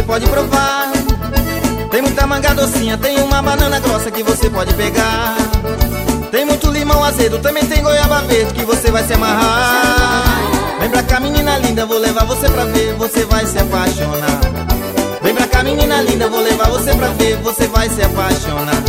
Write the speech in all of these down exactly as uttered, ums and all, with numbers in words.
pode provar. Tem muita manga docinha, tem uma banana grossa que você pode pegar. Tem muito limão azedo, também tem goiaba verde que você vai se amarrar. Vem pra cá, menina linda, vou levar você pra ver, você vai se apaixonar. Vem pra cá, menina linda, vou levar você pra ver, você vai se apaixonar.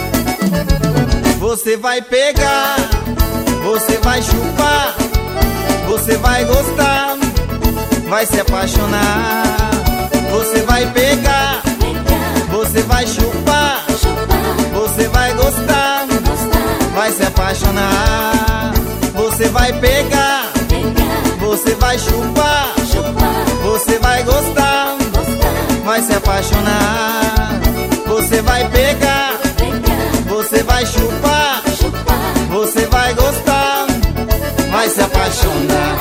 Você vai pegar, você vai chupar, você vai gostar, vai se apaixonar. Você vai pegar, você vai chupar, você vai gostar, vai se apaixonar. Você vai pegar, você vai chupar, você vai gostar, vai se apaixonar. Você vai pegar, você vai chupar, você vai gostar, vai se apaixonar.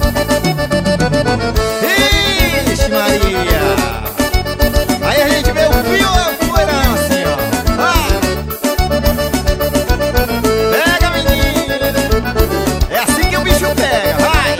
Ixi, Maria! Aí a gente vê o fio ou o poeirão assim, ó. Vai! Pega, menino! É assim que o bicho pega, vai!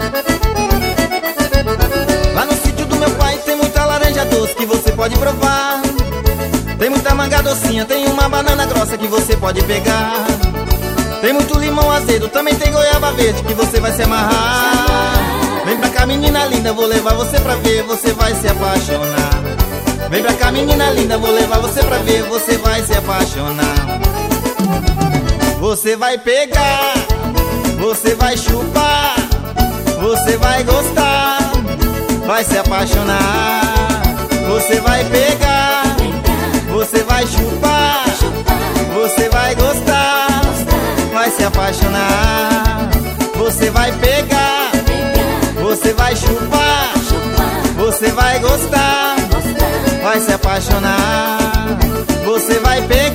Lá no sítio do meu pai tem muita laranja doce que você pode provar. Tem muita manga docinha, tem uma banana grossa que você pode pegar. Tem muito limão azedo, também tem goiaba verde que você vai se amarrar. Vem pra cá, menina linda, vou levar você pra ver, você vai se apaixonar. Vem pra cá, menina linda, vou levar você pra ver, você vai se apaixonar. Você vai pegar, você vai chupar, você vai gostar, vai se apaixonar. Você vai pegar, você vai chupar, você vai gostar, vai se apaixonar. Você vai pegar, você vai chupar, você vai gostar, vai se apaixonar. Você vai pegar,